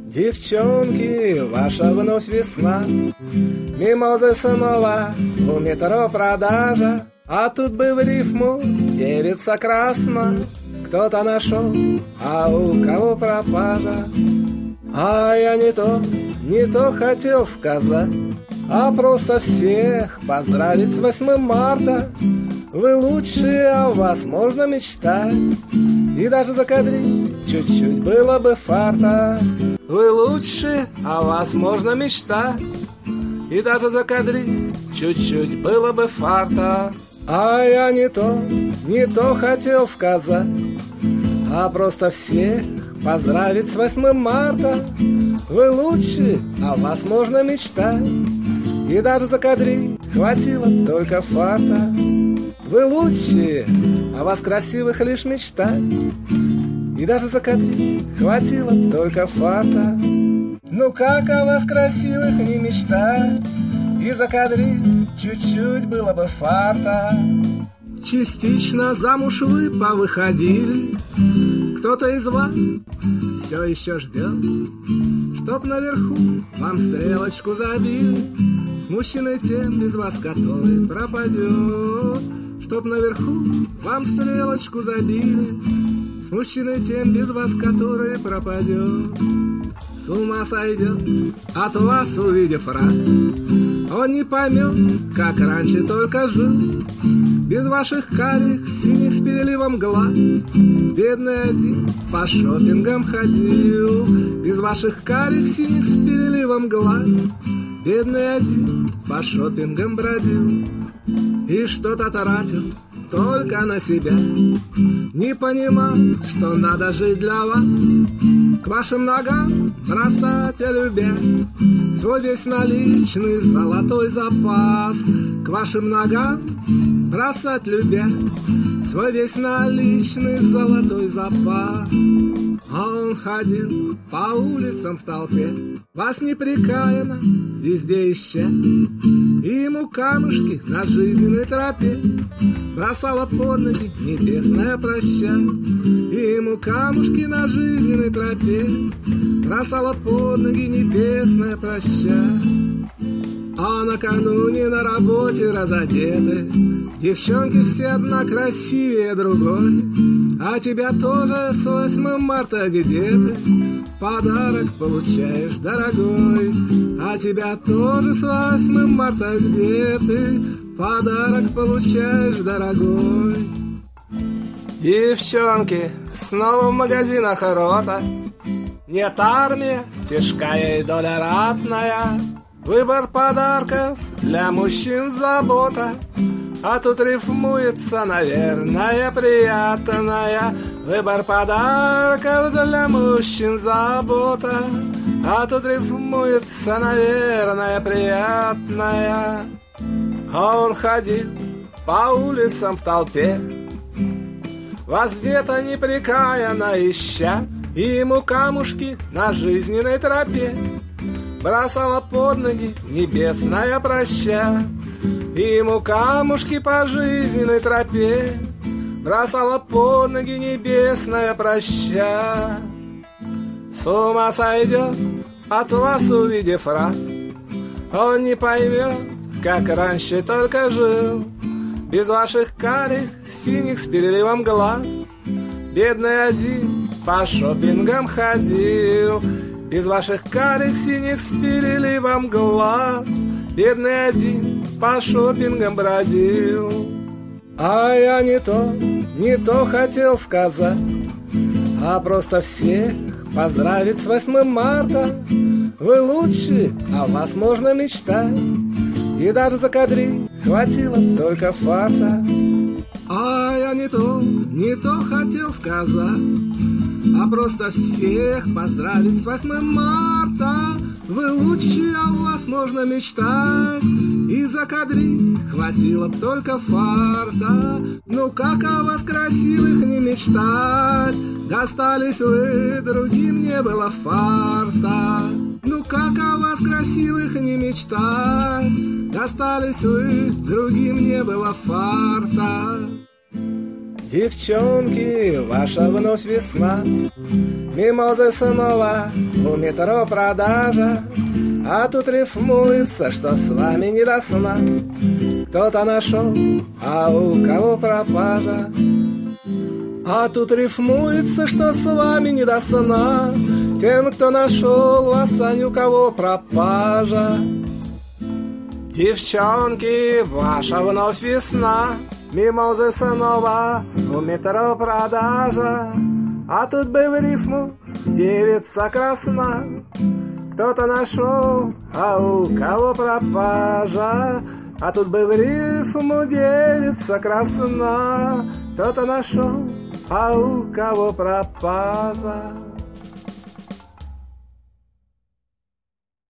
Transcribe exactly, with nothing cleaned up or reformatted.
Девчонки, ваша вновь весна, мимозы снова у метро продажа. А тут бы в рифму девица красна, кто-то нашел, а у кого пропажа. А я не то, не то хотел сказать, а просто всех поздравить с восьмым марта. Вы лучшие, а у вас можно мечтать, и даже закадрить чуть-чуть было бы фарта. Вы лучшие, а у вас можно мечтать, и даже закадрить чуть-чуть было бы фарта. А я не то, не то хотел сказать, а просто всех поздравить с восьмым марта. Вы лучшие, а у вас можно мечтать, и даже закадрить хватило б только фарта. Вы лучшие, а вас красивых лишь мечтать, и даже закадрить хватило б только фарта. Ну как о вас красивых не мечтать, и закадрить чуть-чуть было бы фарта. Частично замуж вы повыходили, кто-то из вас все еще ждет, чтоб наверху вам стрелочку забили, с мужчиной тем без вас который пропадет. Чтоб наверху вам стрелочку забили, с мужчиной тем без вас который пропадет. С ума сойдет от вас, увидев раз, он не поймет, как раньше только жил, без ваших карих синих с переливом глаз. Бедный один по шопингам ходил, без ваших карих синих с переливом глаз. Бедный один по шопингам бродил и что-то тратил только на себя, не понимал, что надо жить для вас. К вашим ногам бросать, любя, свой весь наличный золотой запас. К вашим ногам бросать, любя, свой весь наличный золотой запас. А он ходил по улицам в толпе, вас непрекаянно везде ища, и ему камушки на жизненной тропе бросала под ноги небесная проща. И ему камушки на жизненной тропе бросала под ноги небесная проща. А накануне на работе разодеты девчонки все одна красивее другой. А тебя тоже с восьмым марта где ты подарок получаешь, дорогой. А тебя тоже с восьмым марта где ты подарок получаешь, дорогой. Девчонки, снова в магазинах рота, нет армия, тяжкая и доля ратная. Выбор подарков для мужчин забота, а тут рифмуется, наверное, приятная. Выбор подарков для мужчин забота, а тут рифмуется, наверное, приятная. А он ходил по улицам в толпе, вас где-то непрекаянно ища, и ему камушки на жизненной тропе бросала под ноги небесная проща. И ему камушки по жизненной тропе бросала под ноги небесная проща. С ума сойдет от вас, увидев раз, он не поймет, как раньше только жил, без ваших карих синих с переливом глаз. Бедный один по шопингам ходил, без ваших карих синих с переливом глаз. Бедный один по шопингам бродил. А я не то, не то хотел сказать, а просто всех поздравить с восьмым марта. Вы лучшие, а у вас можно мечтать, и даже закадрить хватило только фарта. А я не то, не то хотел сказать, а просто всех поздравить с восьмым марта. Вы лучшие, а у вас можно мечтать, и закадрить хватило б только фарта. Ну как о вас красивых не мечтать, достались вы, другим не было фарта. Ну как о вас красивых не мечтать, достались вы, другим не было фарта. Девчонки, ваша вновь весна. Мимозы снова у метро продажа. А тут рифмуется, что с вами не до сна. Кто-то нашел, а у кого пропажа. А тут рифмуется, что с вами не до сна. Тем, кто нашел вас, а ни у кого пропажа. Девчонки, ваша вновь весна. Мимозы снова у метро продажа. А тут бы в рифму девица красна. Кто-то нашел, а у кого пропажа. А тут бы в рифму девица красна. Кто-то нашел, а у кого пропажа.